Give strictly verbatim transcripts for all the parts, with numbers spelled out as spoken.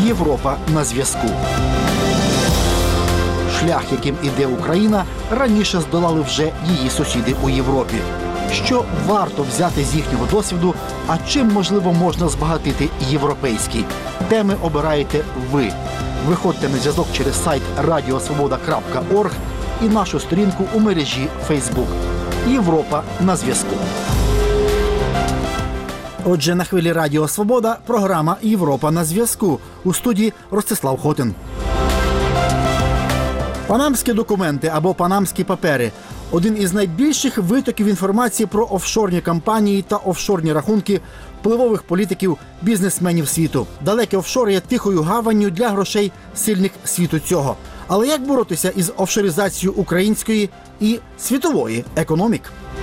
Європа на зв'язку. Шлях, яким іде Україна, раніше здолали вже її сусіди у Європі. Що варто взяти з їхнього досвіду, а чим, можливо, можна збагатити європейський? Теми обираєте ви. Виходьте на зв'язок через сайт радіо свобода крапка орг і нашу сторінку у мережі Facebook. Європа на зв'язку. Отже, на хвилі Радіо Свобода програма «Європа на зв'язку». У студії Ростислав Хотин. Панамські документи або панамські папери – один із найбільших витоків інформації про офшорні компанії та офшорні рахунки впливових політиків, бізнесменів світу. Далекі офшори є тихою гаванню для грошей сильних світу цього. Але як боротися із офшоризацією української і світової економік?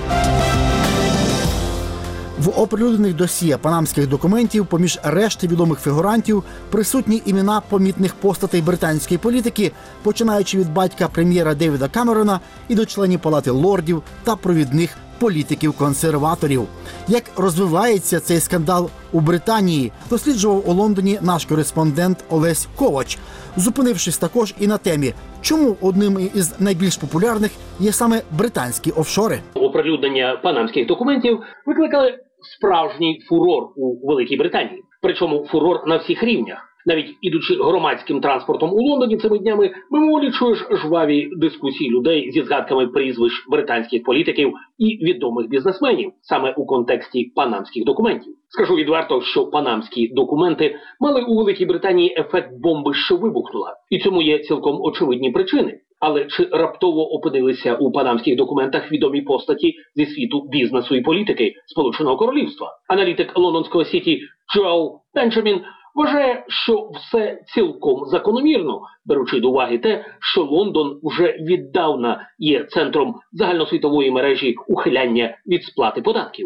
В оприлюднених досьє панамських документів, поміж решти відомих фігурантів, присутні імена помітних постатей британської політики, починаючи від батька прем'єра Девіда Камерона і до членів Палати лордів та провідних політиків-консерваторів. Як розвивається цей скандал у Британії, досліджував у Лондоні наш кореспондент Олесь Ковач, зупинившись також і на темі, чому одним із найбільш популярних є саме британські офшори. Оприлюднення панамських документів викликали справжній фурор у Великій Британії. Причому фурор на всіх рівнях. Навіть ідучи громадським транспортом у Лондоні цими днями, мимоволі чуєш жваві дискусії людей зі згадками прізвищ британських політиків і відомих бізнесменів, саме у контексті панамських документів. Скажу відверто, що панамські документи мали у Великій Британії ефект бомби, що вибухнула. І цьому є цілком очевидні причини. Але чи раптово опинилися у панамських документах відомі постаті зі світу бізнесу і політики Сполученого Королівства? Аналітик лондонського сіті Джоел Бенджамін вважає, що все цілком закономірно, беручи до уваги те, що Лондон вже віддавна є центром загальносвітової мережі ухиляння від сплати податків.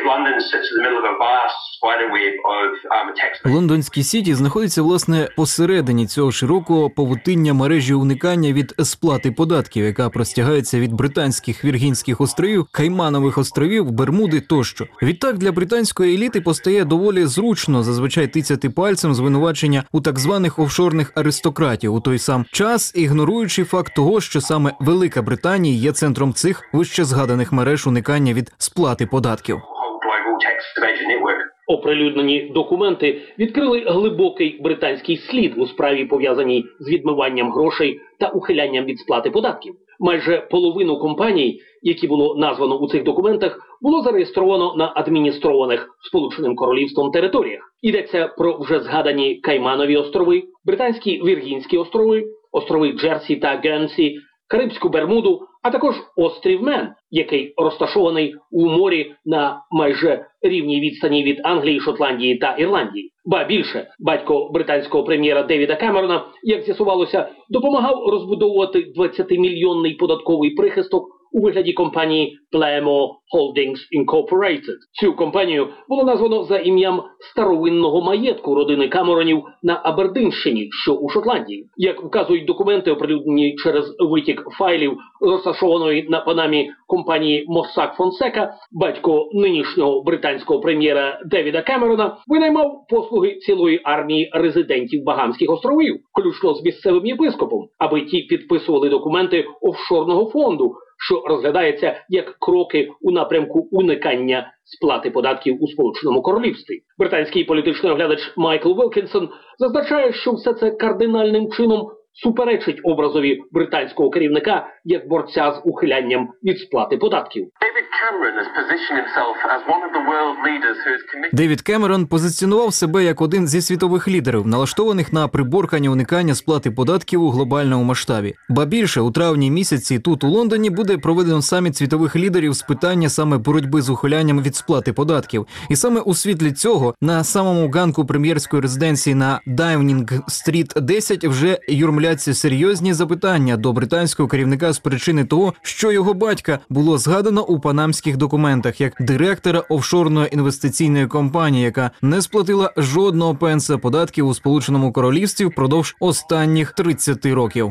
Лондонський сіті знаходиться, власне, посередині цього широкого павутиння мережі уникання від сплати податків, яка простягається від британських Віргінських островів, Кайманових островів, Бермуди тощо. Відтак для британської еліти постає доволі зручно зазвичай тицяти пальцем звинувачення у так званих офшорних аристократів, у той сам час ігноруючи факт того, що саме Велика Британія є центром цих вище згаданих мереж уникання від сплати податків. Оприлюднені документи відкрили глибокий британський слід у справі, пов'язаній з відмиванням грошей та ухилянням від сплати податків. Майже половину компаній, які було названо у цих документах, було зареєстровано на адміністрованих Сполученим Королівством територіях. Йдеться про вже згадані Кайманові острови, Британські Віргінські острови, острови Джерсі та Гернсі, Карибську Бермуду, а також острів Мен, який розташований у морі на майже рівній відстані від Англії, Шотландії та Ірландії. Ба більше, батько британського прем'єра Девіда Камерона, як з'ясувалося, допомагав розбудовувати двадцятимільйонний податковий прихисток у вигляді компанії Plamo Holdings Incorporated. Цю компанію було названо за ім'ям старовинного маєтку родини Камеронів на Абердинщині, що у Шотландії. Як вказують документи, оприлюднені через витік файлів розташованої на Панамі компанії Mossack Fonseca, батько нинішнього британського прем'єра Девіда Камерона винаймав послуги цілої армії резидентів Багамських островів, включно з місцевим єпископом, аби ті підписували документи офшорного фонду, що розглядається як кроки у напрямку уникання сплати податків у Сполученому Королівстві. Британський політичний оглядач Майкл Вілкінсон зазначає, що все це кардинальним чином суперечить образові британського керівника як борця з ухилянням від сплати податків. Девід Кемерон позиціонував себе як один зі світових лідерів, налаштованих на приборкання уникання сплати податків у глобальному масштабі. Ба більше, у травні місяці тут у Лондоні буде проведено саміт світових лідерів з питання саме боротьби з ухилянням від сплати податків. І саме у світлі цього на самому ганку прем'єрської резиденції на Даунінг-стріт десять вже юрмляться серйозні запитання до британського керівника з причини того, що його батька було згадано у панамських документах як директора офшорної інвестиційної компанії, яка не сплатила жодного пенса податків у Сполученому Королівстві впродовж останніх тридцяти років.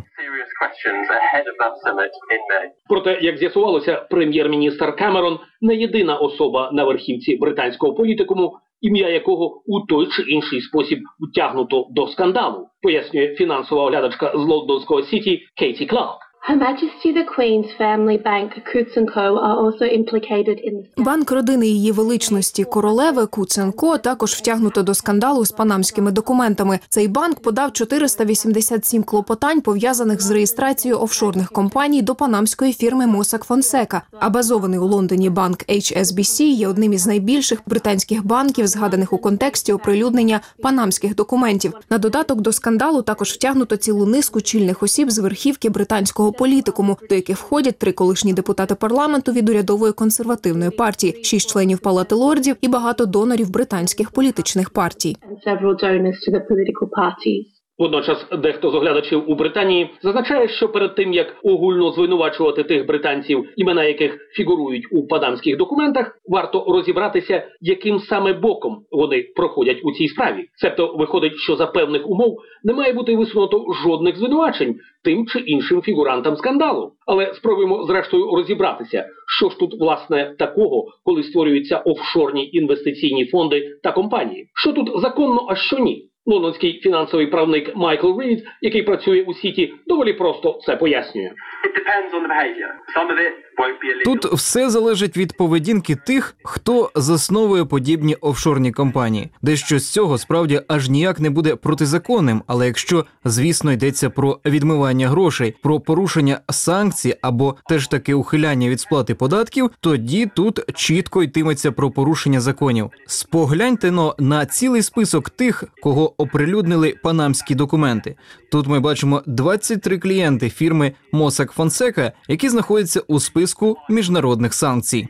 Проте, як з'ясувалося, прем'єр-міністр Камерон не єдина особа на верхівці британського політикуму, ім'я якого у той чи інший спосіб втягнуто до скандалу, пояснює фінансова оглядачка з лондонського Сіті Кейті Кларк. Her Majesty the Queen's family bank, Coutts and Co, are also implicated in the... Банк родини Її Величності королеви Coutts and Co також втягнуто до скандалу з панамськими документами. Цей банк подав чотириста вісімдесят сім клопотань, пов'язаних з реєстрацією офшорних компаній до панамської фірми Mossack Fonseca. А базований у Лондоні банк ейч ес бі сі є одним із найбільших британських банків, згаданих у контексті оприлюднення панамських документів. На додаток до скандалу також втягнуто цілу низку чільних осіб з верхівки британського політикуму, до яких входять три колишні депутати парламенту від урядової консервативної партії, шість членів Палати лордів і багато донорів британських політичних партій. Водночас дехто з оглядачів у Британії зазначає, що перед тим, як огульно звинувачувати тих британців, імена яких фігурують у панамських документах, варто розібратися, яким саме боком вони проходять у цій справі. Себто виходить, що за певних умов не має бути висунуто жодних звинувачень тим чи іншим фігурантам скандалу. Але спробуємо зрештою розібратися, що ж тут власне такого, коли створюються офшорні інвестиційні фонди та компанії. Що тут законно, а що ні? Лондонський фінансовий правник Майкл Рід, який працює у Сіті, доволі просто це пояснює. Тут все залежить від поведінки тих, хто засновує подібні офшорні компанії. Дещо з цього справді аж ніяк не буде протизаконним, але якщо, звісно, йдеться про відмивання грошей, про порушення санкцій або теж таки ухиляння від сплати податків, тоді тут чітко йтиметься про порушення законів. Спогляньте-но на цілий список тих, кого оприлюднили панамські документи. Тут ми бачимо двадцять три клієнти фірми Mossack Fonseca, які знаходяться у списку міжнародних санкцій.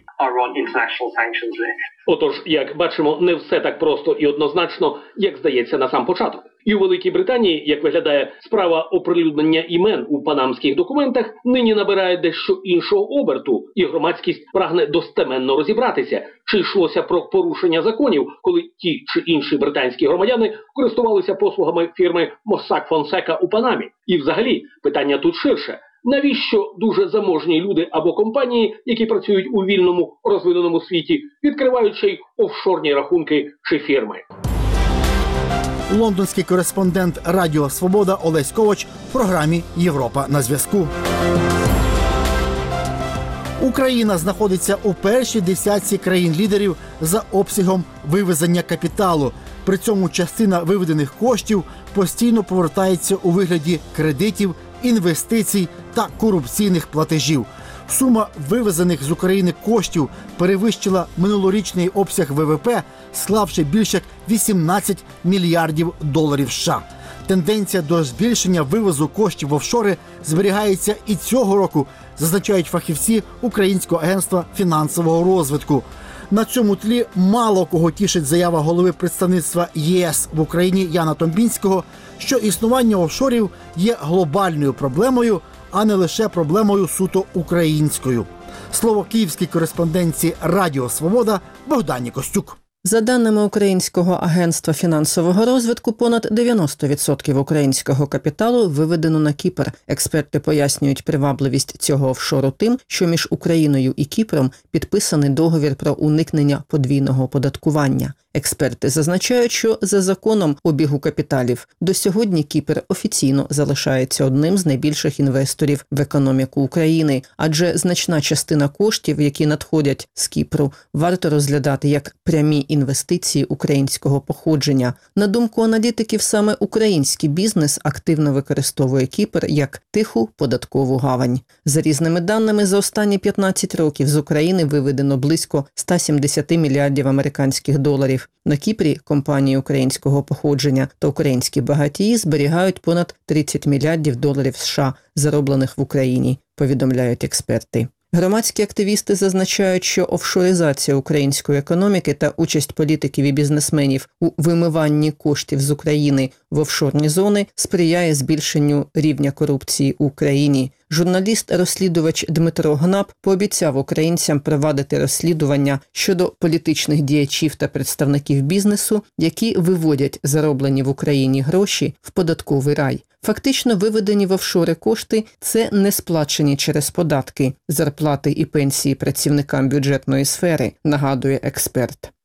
Отож, як бачимо, не все так просто і однозначно, як здається на сам початок. І у Великій Британії, як виглядає, справа оприлюднення імен у панамських документах нині набирає дещо іншого оберту, і громадськість прагне достеменно розібратися, чи йшлося про порушення законів, коли ті чи інші британські громадяни користувалися послугами фірми Mossack Fonseca у Панамі. І взагалі, питання тут ширше. Навіщо дуже заможні люди або компанії, які працюють у вільному розвиненому світі, відкривають ще й офшорні рахунки чи фірми? Лондонський кореспондент Радіо Свобода Олесь Ковач в програмі «Європа на зв'язку». Україна знаходиться у першій десятці країн-лідерів за обсягом вивезення капіталу. При цьому частина виведених коштів постійно повертається у вигляді кредитів, інвестицій та корупційних платежів. Сума вивезених з України коштів перевищила минулорічний обсяг ве ве пе, склавши більше як вісімнадцять мільярдів доларів США. Тенденція до збільшення вивозу коштів в офшори зберігається і цього року, зазначають фахівці Українського агентства фінансового розвитку. На цьому тлі мало кого тішить заява голови представництва є ес в Україні Яна Томбінського, що існування офшорів є глобальною проблемою, а не лише проблемою суто українською. Слово київській кореспондентці Радіо Свобода Богдані Костюк. За даними Українського агентства фінансового розвитку, понад дев'яносто відсотків українського капіталу виведено на Кіпр. Експерти пояснюють привабливість цього офшору тим, що між Україною і Кіпром підписаний договір про уникнення подвійного оподаткування. Експерти зазначають, що за законом обігу капіталів до сьогодні Кіпр офіційно залишається одним з найбільших інвесторів в економіку України, адже значна частина коштів, які надходять з Кіпру, варто розглядати як прямі інвестиції українського походження. На думку аналітиків, саме український бізнес активно використовує Кіпр як тиху податкову гавань. За різними даними, за останні п'ятнадцять років з України виведено близько сто сімдесят мільярдів американських доларів. На Кіпрі компанії українського походження та українські багатії зберігають понад тридцять мільярдів доларів США, зароблених в Україні, повідомляють експерти. Громадські активісти зазначають, що офшоризація української економіки та участь політиків і бізнесменів у вимиванні коштів з України в офшорні зони сприяє збільшенню рівня корупції у країні. Журналіст-розслідувач Дмитро Гнап пообіцяв українцям провадити розслідування щодо політичних діячів та представників бізнесу, які виводять зароблені в Україні гроші в податковий рай. Фактично виведені в офшори кошти – це не сплачені через податки, зарплати і пенсії працівникам бюджетної сфери, нагадує експерт.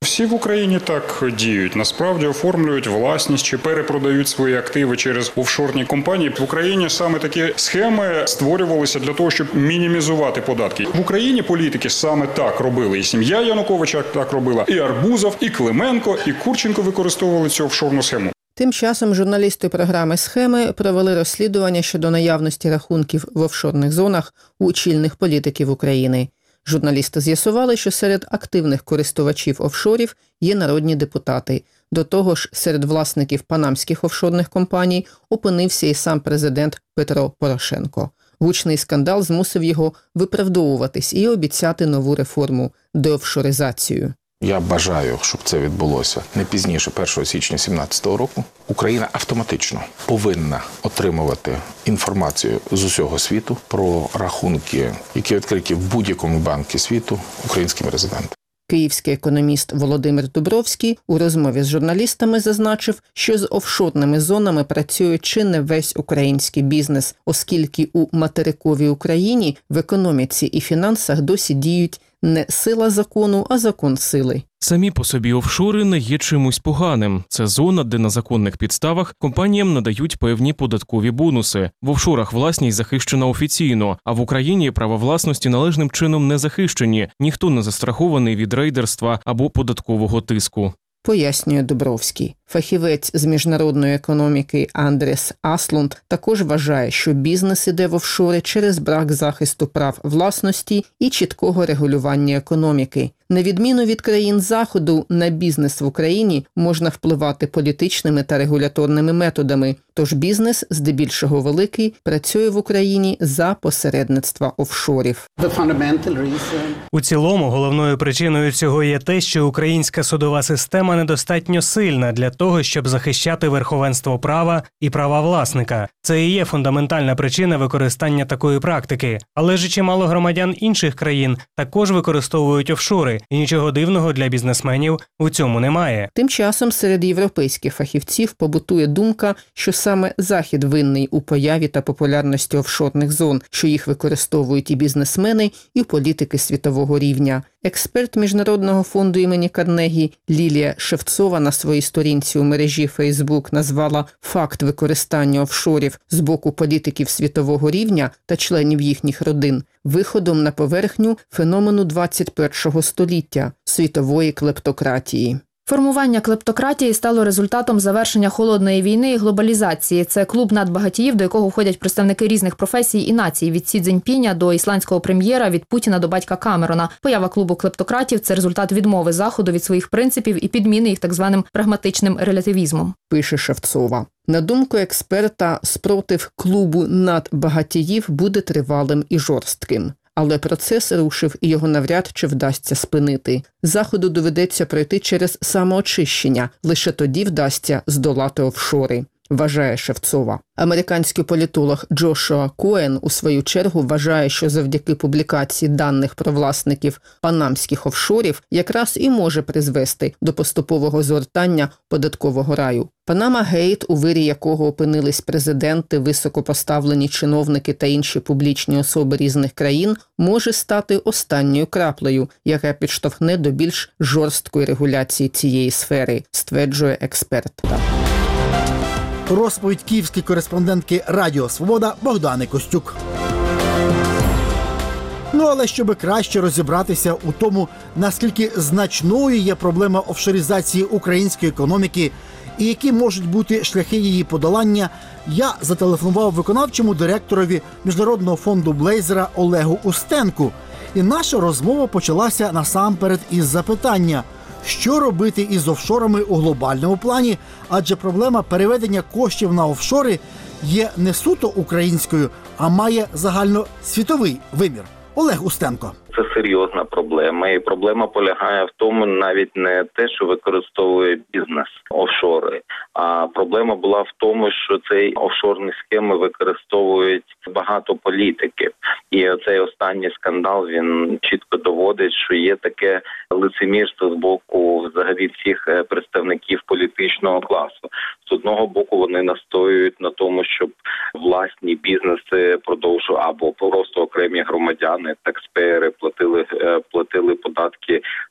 Всі в Україні так діють. Насправді оформлюють власність чи перепродають свої активи через офшорні компанії. В Україні саме такі схеми створювалися для того, щоб мінімізувати податки. В Україні політики саме так робили. І сім'я Януковича так робила, і Арбузов, і Клименко, і Курченко використовували цю офшорну схему. Тим часом журналісти програми «Схеми» провели розслідування щодо наявності рахунків в офшорних зонах у очільних політиків України. Журналісти з'ясували, що серед активних користувачів офшорів є народні депутати. До того ж, серед власників панамських офшорних компаній опинився і сам президент Петро Порошенко. Гучний скандал змусив його виправдовуватись і обіцяти нову реформу – деофшоризацію. Я бажаю, щоб це відбулося не пізніше першого січня дві тисячі сімнадцятого року. Україна автоматично повинна отримувати інформацію з усього світу про рахунки, які відкриті в будь-якому банку світу українськими резидентами. Київський економіст Володимир Дубровський у розмові з журналістами зазначив, що з офшорними зонами працює чи не весь український бізнес, оскільки у материковій Україні в економіці і фінансах досі діють не сила закону, а закон сили. Самі по собі офшори не є чимось поганим. Це зона, де на законних підставах компаніям надають певні податкові бонуси. В офшорах власність захищена офіційно, а в Україні права власності належним чином не захищені. Ніхто не застрахований від рейдерства або податкового тиску. Пояснює Дубровський. Фахівець з міжнародної економіки Андрес Аслунд також вважає, що бізнес іде в офшори через брак захисту прав власності і чіткого регулювання економіки. На відміну від країн Заходу, на бізнес в Україні можна впливати політичними та регуляторними методами, тож бізнес, здебільшого великий, працює в Україні за посередництва офшорів. У цілому, головною причиною цього є те, що українська судова система недостатньо сильна для того, щоб захищати верховенство права і права власника. Це і є фундаментальна причина використання такої практики. Але ж чимало громадян інших країн також використовують офшори, і нічого дивного для бізнесменів у цьому немає. Тим часом серед європейських фахівців побутує думка, що саме Захід винний у появі та популярності офшорних зон, що їх використовують і бізнесмени, і політики світового рівня. Експерт Міжнародного фонду імені Карнегі Лілія Шевцова на своїй сторінці у мережі Фейсбук назвала факт використання офшорів з боку політиків світового рівня та членів їхніх родин виходом на поверхню феномену двадцять першого століття – світової клептократії. Формування клептократії стало результатом завершення холодної війни і глобалізації. Це клуб надбагатіїв, до якого входять представники різних професій і націй – від Сі Цзіньпіня до ісландського прем'єра, від Путіна до батька Камерона. Поява клубу клептократів – це результат відмови Заходу від своїх принципів і підміни їх так званим прагматичним релятивізмом. Пише Шевцова. На думку експерта, спротив клубу надбагатіїв буде тривалим і жорстким. Але процес рушив, і його навряд чи вдасться спинити. Заходу доведеться пройти через самоочищення, лише тоді вдасться здолати офшори, вважає Шевцова. Американський політолог Джошуа Коен у свою чергу вважає, що завдяки публікації даних про власників панамських офшорів якраз і може призвести до поступового згортання податкового раю. Панама Гейт, у вирі якого опинились президенти, високопоставлені чиновники та інші публічні особи різних країн, може стати останньою краплею, яка підштовхне до більш жорсткої регуляції цієї сфери, стверджує експерт. Розповідь київської кореспондентки Радіо Свобода Богдани Костюк. Ну, але щоб краще розібратися у тому, наскільки значною є проблема офшоризації української економіки і які можуть бути шляхи її подолання, я зателефонував виконавчому директорові Міжнародного фонду Блейзера Олегу Устенку. І наша розмова почалася насамперед із запитання – що робити із офшорами у глобальному плані, адже проблема переведення коштів на офшори є не суто українською, а має загальносвітовий вимір. Олег Устенко. Це серйозна проблема, і проблема полягає в тому, навіть не те, що використовує бізнес офшори, а проблема була в тому, що цей офшорні схеми використовують багато політиків. І оцей останній скандал, він чітко доводить, що є таке лицемірство з боку взагалі всіх представників політичного класу. З одного боку вони настоюють на тому, щоб власні бізнеси продовжували, або просто окремі громадяни, такспеєри, платили платили податки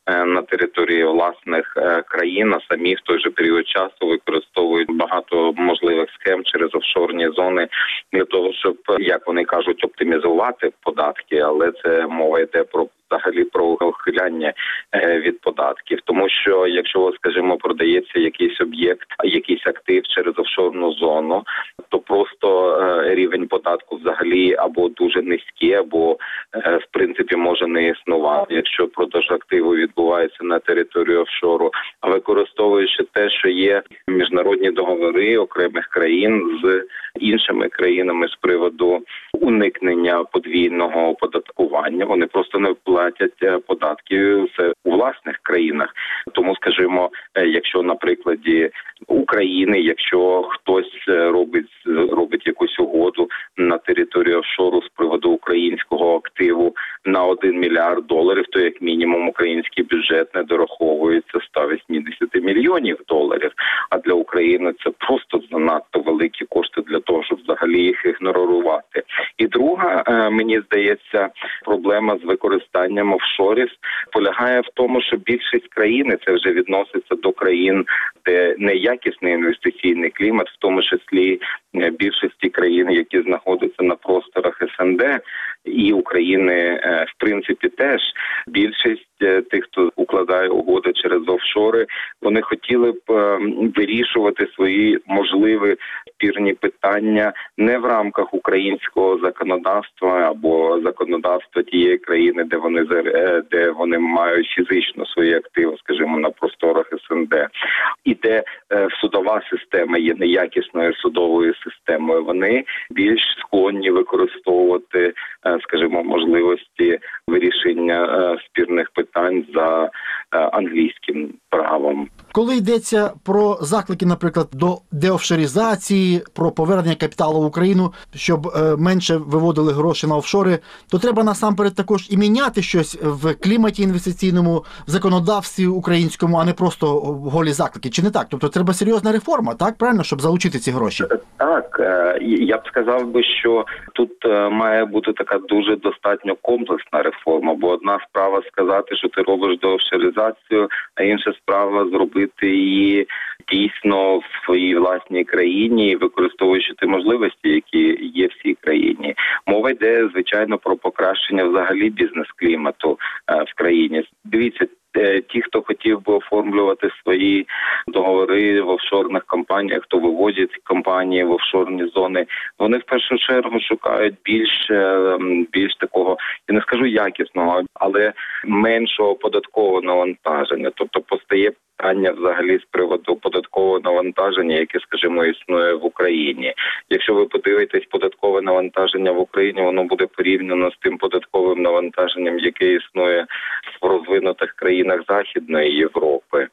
на території власних країн, а самі в той же період часу використовують багато можливих схем через офшорні зони для того, щоб, як вони кажуть, оптимізувати податки, але це мова йде про взагалі про ухиляння від податків. Тому що, якщо, скажімо, продається якийсь об'єкт, якийсь актив через офшорну зону, то просто рівень податку взагалі або дуже низький, або, в принципі, може не існувати, якщо продаж активу відбувається на території офшору. А використовуючи те, що є міжнародні договори окремих країн з іншими країнами з приводу уникнення подвійного оподаткування, вони просто не платять податки у власних країнах. Тому, скажімо, якщо на прикладі України, якщо хтось робить робить якусь угоду на території офшору з приводу українського активу на один мільярд доларів, то як мінімум український бюджет не дораховується сто вісімдесят мільйонів доларів. А для України це просто занадто великі кошти для того, щоб взагалі їх ігнорувати. І друга, мені здається, проблема з використанням офшорів полягає в тому, що більшість країн, це вже відноситься до країн, де неякісний інвестиційний клімат, в тому числі більшості країн, які знаходяться на просторах ес ен де, і України, в принципі, теж. Більшість тих, хто укладає угоди через офшори, вони хотіли б вирішувати свої можливі спірні питання не в рамках українського законодавства або законодавства тієї країни, де вони де вони мають фізично свої активи, скажімо, на просторах ес ен де, і де судова система є неякісною судовою системою. Вони більш склонні використовувати, скажімо, можливості вирішення спірних питань за англійським правом. Коли йдеться про заклики, наприклад, до деофшоризації, про повернення капіталу в Україну, щоб менше виводили гроші на офшори, то треба насамперед також і міняти щось в кліматі інвестиційному, в законодавстві українському, а не просто голі заклики. Чи не так? Тобто треба серйозна реформа, так? Правильно, щоб залучити ці гроші? Так. Я б сказав би, що тут має бути така дуже достатньо комплексна реформа, бо одна справа сказати, що ти робиш деофшоризацію, а інша справа зробити її дійсно в своїй власній країні, використовуючи ті можливості, які є в цій країні. Мова йде, звичайно, про покращення взагалі бізнес-клімату в країні. Дивіться, ті, хто хотів би оформлювати свої договори в офшорних компаніях, хто вивозять компанії в офшорні зони, вони в першу чергу шукають більш, більш такого, я не скажу якісного, але меншого податкового навантаження. Тобто постає питання взагалі з приводу податкового навантаження, яке, скажімо, існує в Україні. Якщо ви подивитесь податкове навантаження в Україні, воно буде порівняно з тим податковим навантаженням, яке існує в розвинутих країнах Західної Європи.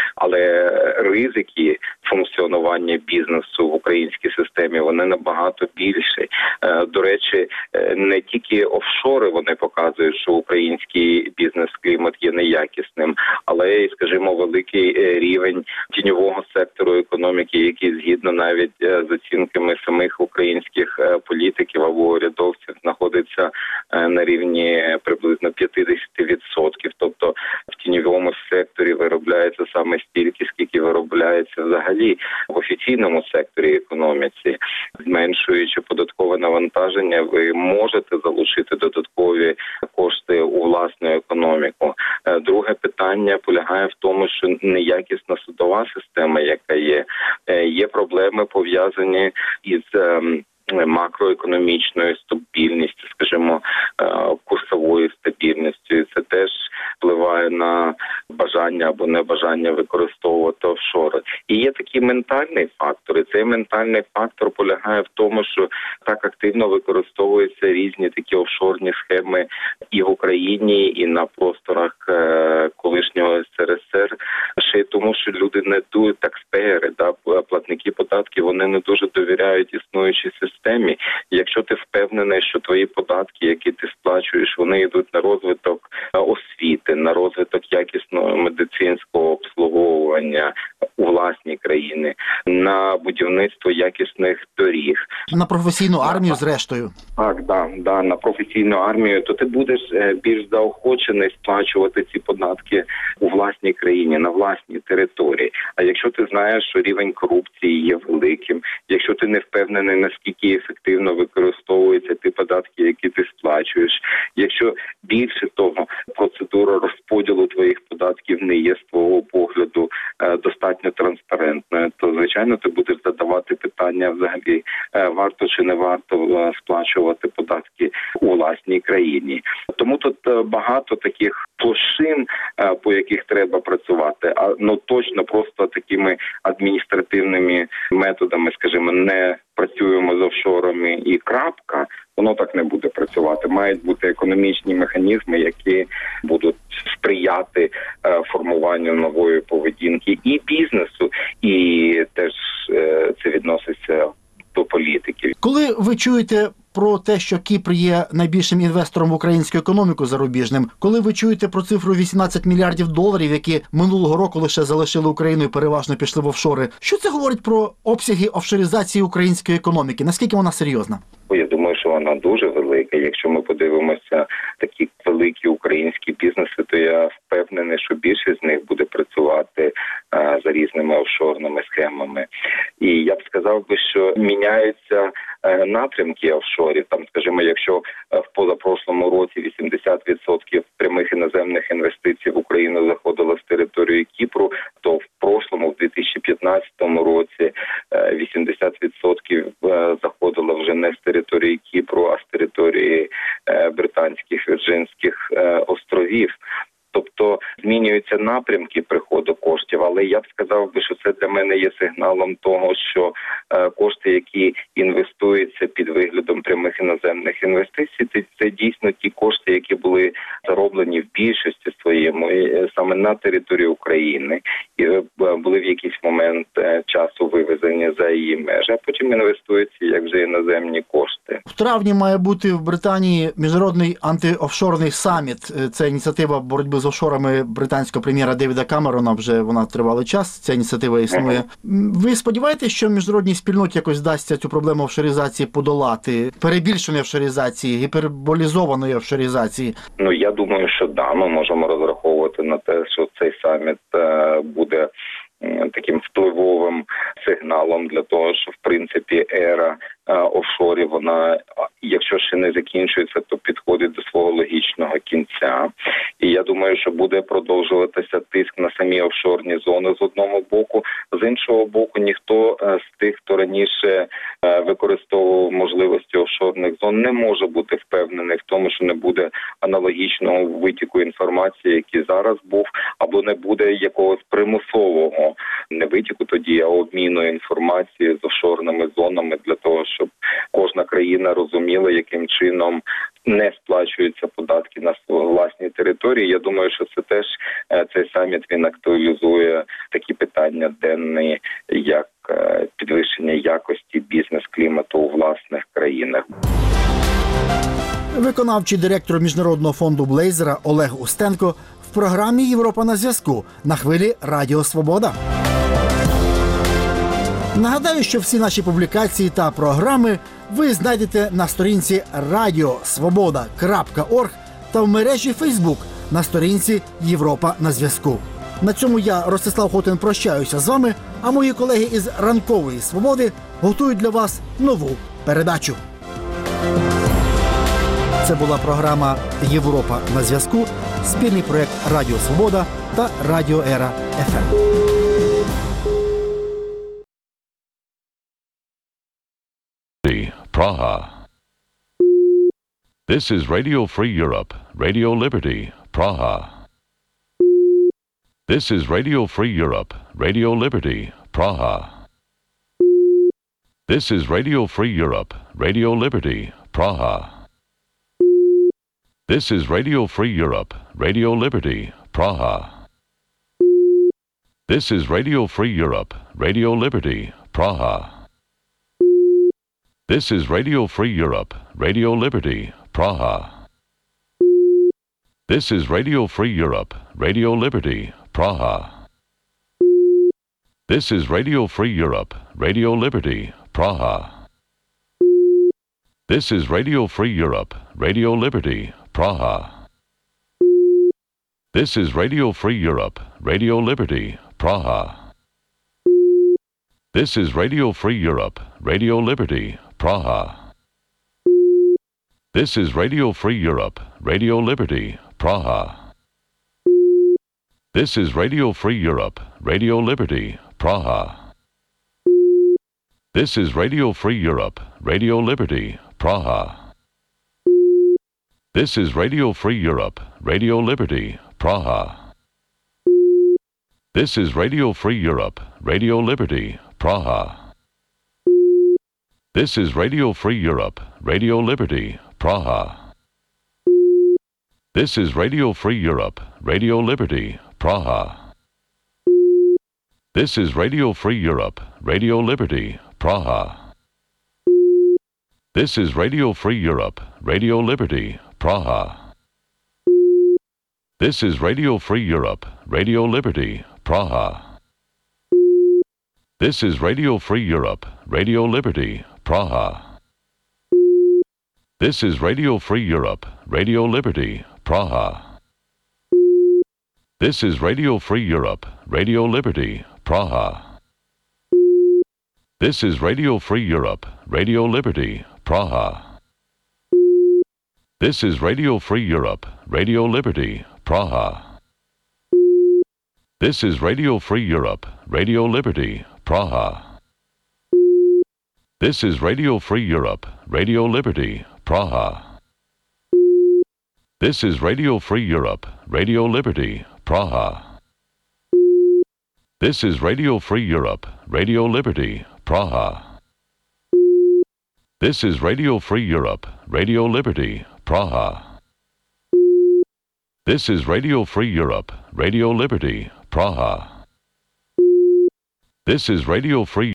Але ризики функціонування бізнесу в українській системі, вони набагато більші. До речі, не тільки офшори вони показують, що український бізнес-клімат є неякісним, але й, скажімо, великий рівень тіньового сектору економіки, який згідно навіть з оцінками самих українських політиків або урядовців знаходиться на рівні приблизно п'ятдесят відсотків. Тобто в тіньовому секторі виробляється саме стільки, скільки виробляється взагалі в офіційному секторі економіці. Зменшуючи податкове навантаження, ви можете залучити додаткові кошти у власну економіку. Друге питання полягає в тому, що неякісна судова система, яка є, є проблеми пов'язані із макроекономічною стабільністю, скажімо, курсовою стабільністю. І це теж впливає на бажання або небажання використовувати офшори. І є такий ментальний фактор. І цей ментальний фактор полягає в тому, що так активно використовуються різні такі офшорні схеми і в Україні, і на просторах колишнього ес ер ес ер. Ще й тому, що люди не дуже такспеєри, да, платники податків, вони не дуже довіряють існуючій системі. системі. Якщо ти впевнений, що твої податки, які ти сплачуєш, вони йдуть на розвиток освіти, на розвиток якісного медицинського обслуговування у власній країні, на будівництво якісних доріг. На професійну армію, зрештою. Так, да, да, на професійну армію, то ти будеш більш заохочений сплачувати ці податки у власній країні, на власній території. А якщо ти знаєш, що рівень корупції є великим, якщо ти не впевнений, наскільки ефективно використовуються ті податки, які ти сплачуєш, якщо більше того, процедура розподілу твоїх податків не є з твого погляду достатньо транспарентною, то, звичайно, ти будеш задавати питання взагалі, варто чи не варто сплачувати податки у власній країні. Тому тут багато таких площин, по яких треба працювати, а ну точно просто такими адміністративними методами, скажімо, не працюємо з офшорами і крапка, воно так не буде працювати. Мають бути економічні механізми, які будуть сприяти е, формуванню нової поведінки і бізнесу, і теж е, це відноситься до політики. Коли ви чуєте про те, що Кіпр є найбільшим інвестором в українську економіку зарубіжним, коли ви чуєте про цифру вісімнадцять мільярдів доларів, які минулого року лише залишили Україну і переважно пішли в офшори, що це говорить про обсяги офшоризації української економіки? Наскільки вона серйозна? Я думаю, що вона дуже велика. Якщо ми подивимося такі великі українські бізнеси, то я впевнений, що більшість з них буде працювати а, за різними офшорними схемами. І я б сказав би, що міняються а, напрямки офшорів. Там, скажімо, якщо в позапрошлому році вісімдесят відсотків прямих іноземних інвестицій в Україну заходило з території Кіпру, то в прошлому, в дві тисячі п'ятнадцятому році, вісімдесят відсотків заходило вже не з території Кіпру, а з території Британських Вірджинських островів. Тобто змінюються напрямки приходу коштів, але я б сказав би, що це для мене є сигналом того, що е, кошти, які інвестуються під виглядом прямих іноземних інвестицій, це, це дійсно ті кошти, які були зароблені в більшості своєму е, саме на території України і е, були в якийсь момент е, часу вивезені за її межі, а потім інвестуються як вже іноземні кошти. В травні має бути в Британії міжнародний антиофшорний саміт. Це ініціатива боротьби з офшорами британського прем'єра Девіда Камерона, вже вона тривалий час, ця ініціатива існує. Ви сподіваєтесь, що міжнародній спільноті якось вдасться цю проблему офшоризації подолати? Перебільшеної офшоризації, гіперболізованої офшоризації? Ну, я думаю, що да, ми можемо розраховувати на те, що цей саміт е, буде таким впливовим сигналом для того, що в принципі ера е, офшорів, вона, якщо ще не закінчується, то підходить до свого логічного кінця. І я думаю, що буде продовжуватися тиск на самі офшорні зони з одного боку. З іншого боку, ніхто е, з тих, хто раніше е, використовував можливості офшорних зон, не може бути впевнений в тому, що не буде аналогічного витіку інформації, який зараз був, або не буде якогось примусового не витіку тоді, а обміну інформації з офшорними зонами для того, щоб кожна країна розуміла, яким чином не сплачуються податки на власній території. Я думаю, що це теж цей саміт, він актуалізує такі питання денні, як підвищення якості бізнес-клімату у власних країнах. Виконавчий директор Міжнародного фонду Блейзера Олег Устенко в програмі «Європа на зв'язку» на хвилі Радіо Свобода. Нагадаю, що всі наші публікації та програми ви знайдете на сторінці радіо свобода крапка орг та в мережі Фейсбук на сторінці «Європа на зв'язку». На цьому я, Ростислав Хотин, прощаюся з вами, а мої колеги із «Ранкової свободи» готують для вас нову передачу. Це була програма «Європа на зв'язку», спільний проєкт Радіо Свобода та Радіо Ера еф ем. Praha. This is Radio Free Europe, Radio Liberty, Praha. This is Radio Free Europe, Radio Liberty, Praha. This is Radio Free Europe, Radio Liberty, Praha. This is Radio Free Europe, Radio Liberty, Praha. This is Radio Free Europe, Radio Liberty, Praha. This is Radio Free Europe, Radio Liberty, Praha. This is Radio Free Europe, Radio Liberty, Praha. This is Radio Free Europe, Radio Liberty, Praha. This is Radio Free Europe, Radio Liberty, Praha. This is Radio Free Europe, Radio Liberty, Praha. This is Radio Free Europe, Radio Liberty, Praha. This is Radio Free Europe, Radio Liberty, Praha. This is Radio Free Europe, Radio Liberty, Praha. This is Radio Free Europe, Radio Liberty, Praha. This is Radio Free Europe, Radio Liberty, Praha. This is Radio Free Europe, Radio Liberty, Praha. This is Radio Free Europe, Radio Liberty, Praha. This is Radio Free Europe, Radio Liberty, Praha. This is Radio Free Europe, Radio Liberty, Praha. This is Radio Free Europe, Radio Liberty, Praha. This is Radio Free Europe, Radio Liberty, Praha. This is Radio Free Europe, Radio Liberty, Praha. This is Radio Free Europe, Radio Liberty, Praha. This is Radio Free Europe, Radio Liberty, Praha. This is Radio Free Europe, Radio Liberty, Praha. This is Radio Free Europe, Radio Liberty, Praha. This is Radio Free Europe, Radio Liberty, Praha. This is Radio Free Europe, Radio Liberty, Praha. This is Radio Free Europe, Radio Liberty, Praha. This is Radio Free Europe, Radio Liberty, Praha. This is Radio Free Europe, Radio Liberty, Praha. This is Radio Free Europe, Radio Liberty, Praha. This is Radio Free